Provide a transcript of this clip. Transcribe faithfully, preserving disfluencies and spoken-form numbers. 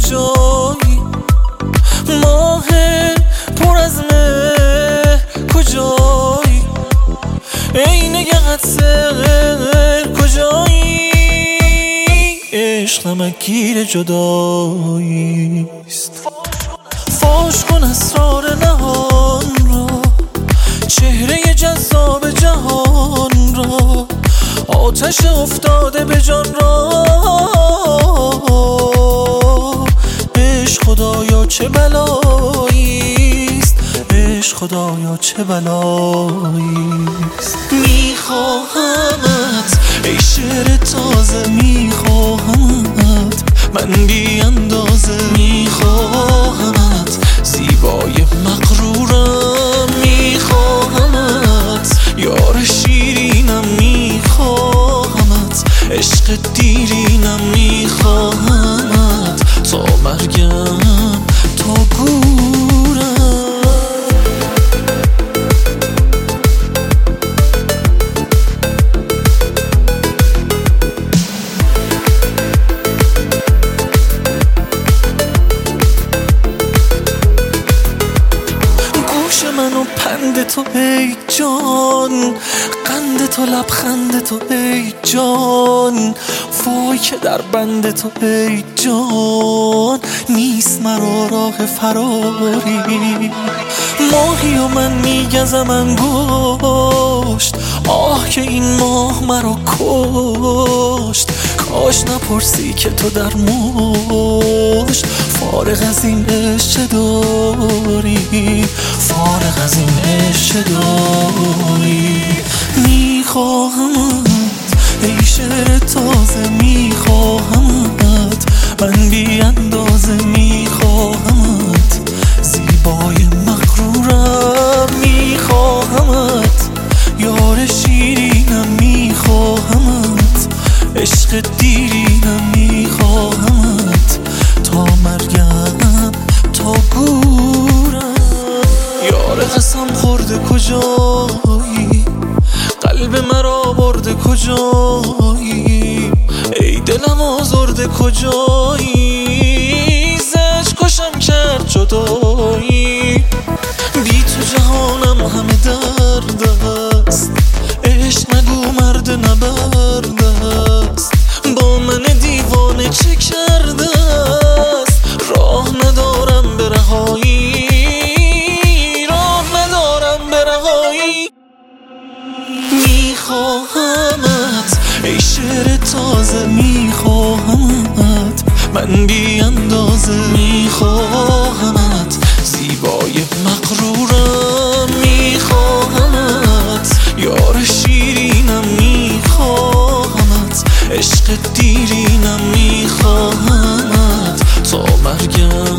کجایی؟ ماه پر از مهر کجایی؟ ای نگهت سر کجایی؟ عشق نمکگیر جداییست. فاش کن اسرار نهان را، چهره جذاب جهان را، آتش افتاده به جان را. عشق خدایا چه بلاییست، عشق خدایا چه بلاییست. میخواهمت ای شعر تازه، میخواهمت من بی اندازه، میخواهمت زیبای مغرورم، میخواهمت یار شیرینم، میخواهمت عشق دیرینم، میخواهمت تا مرگم تا گورم. منو پند تو ای جان، قند تو لبخند تو ای جان، وای که در بند تو ای جان، نیست مرا راه فراری. ماهی و من میگزم انگشت، آه که این ماه مرا کشت. کاش نپرسی که تو در مشت، فارغ از این عشق داری، فارغ از این عشق داری. میخواهمت ای شعر تازه، میخواهمت من بی اندازه، میخواهمت زیبای مغرورم، میخواهمت یار شیرینم، میخواهمت عشق دیرینم، میخواهمت تا مرگم تا گورم. یار قسم خورده کجایی؟ قلب مرا برده کجایی؟ ای دلم آزرده کجایی؟ زش کشم کرد جدایی. بی تو جهانم همه درد است، عشق نگو مرد نبرد است. با من دیوانه چه کرده است؟ راه ندارم به رهایی، راه ندارم به رهایی. میخواهمت ای شعر تازه، میخواهمت من بی اندازه، میخواهمت زیبای مغرورم، میخواهمت یار شیرینم، میخواهمت عشق دیرینم، میخواهمت تا مرگم